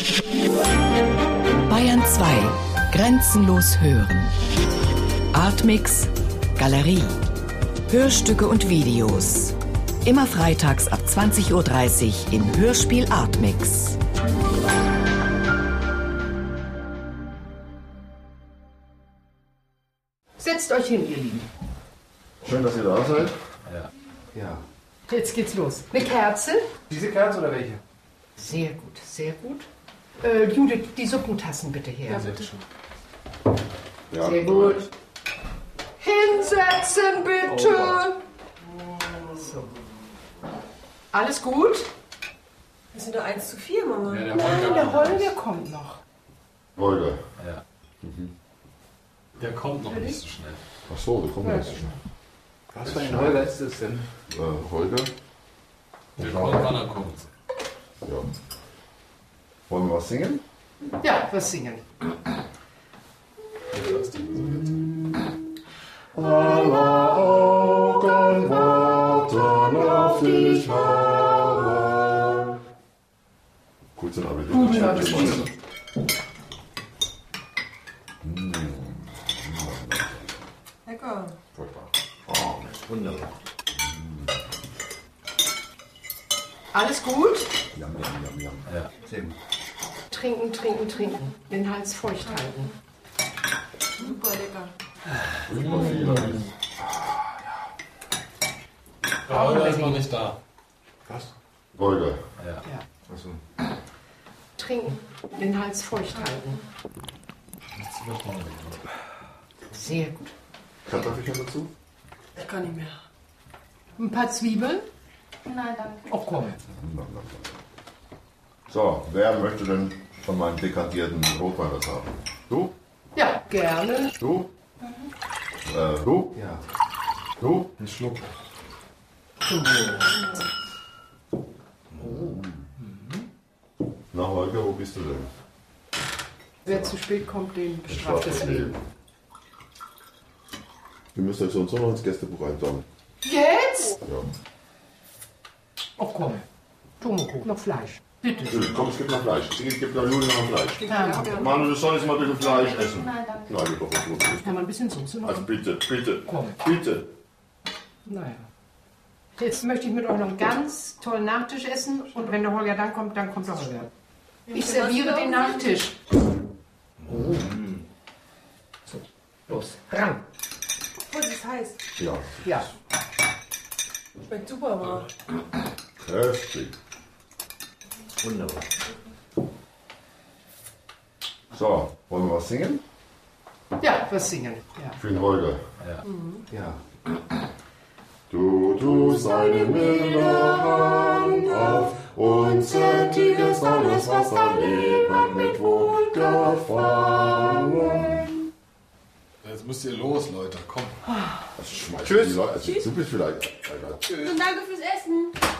Bayern 2. Grenzenlos hören. Artmix Galerie. Hörstücke und Videos. Immer freitags ab 20:30 Uhr im Hörspiel Artmix. Setzt euch hin, ihr Lieben. Schön, dass ihr da seid. Ja. Jetzt geht's los. Eine Kerze? Diese Kerze oder welche? Sehr gut, sehr gut. Judith, die Suppentassen bitte her. Ja, bitte schön. Ja, Sehr gut. Hinsetzen, bitte. So. Alles gut? Wir sind doch 1:4, Mama. Ja, Nein, der Holger kommt noch. Holger. Ja. Der kommt noch nicht so schnell. Ach so, der kommt jetzt. Was für ein Holger ist das denn? Holger. Der kommt, wann er kommt. Ja. Wollen wir was singen? Ja, was singen. Aller Augen warten auf dich, Herr. Guten Appetit. Guten Appetit. Lecker. Furchtbar. Wunderbar. Alles gut? Jam, jam, jam, jam. Ja, sehr gut. Trinken, trinken, trinken. Den Hals feucht halten. Super lecker. Furchtbar viel. Der Holger ist noch nicht da. Was? Holger. Ja. Ja. Achso. Trinken. Den Hals feucht halten. Sehr gut. Kartoffelchen dazu? Ich kann nicht mehr. Ein paar Zwiebeln? Nein, danke. Oh komm. So, wer möchte denn von meinem dekantierten Rotwein was haben? Du? Ja, gerne. Du? Du? Ja. Du? Ein Schluck. Na Holger, wo bist du denn? Wer zu spät kommt, den bestraft das Leben. Ihr müsst euch so und so noch ins Gästebuch eintragen. Jetzt? Ja. Oh komm. Tomoko, noch Fleisch. Bitte. Komm, es gibt noch Fleisch. Es gibt noch Juli noch Fleisch. Ja, Manu, du sollst mal ein bisschen Fleisch essen. Nein, danke. Nein, doch, was gut ist. kann man ein bisschen Soße noch? Also bitte, bitte, Komm. bitte. Naja. Jetzt möchte ich mit euch noch einen ganz tollen Nachtisch essen. Und wenn der Holger dann kommt der Holger. Ich serviere den Nachtisch. So, los, ran. Oh, das ist heiß. Ja, Ja. Schmeckt super, Mama. köstlich. Wunderbar. So, wollen wir was singen? Ja, was singen. Ja. Für den Holger. Ja. Du tust eine milde Hand auf und zärtliches alles, was dein Leben mit Wohlgefallen. Jetzt müsst ihr los, Leute. Komm. Das schmeißt Tschüss. die Leute. Also, du bist vielleicht. Alter. Und danke fürs Essen.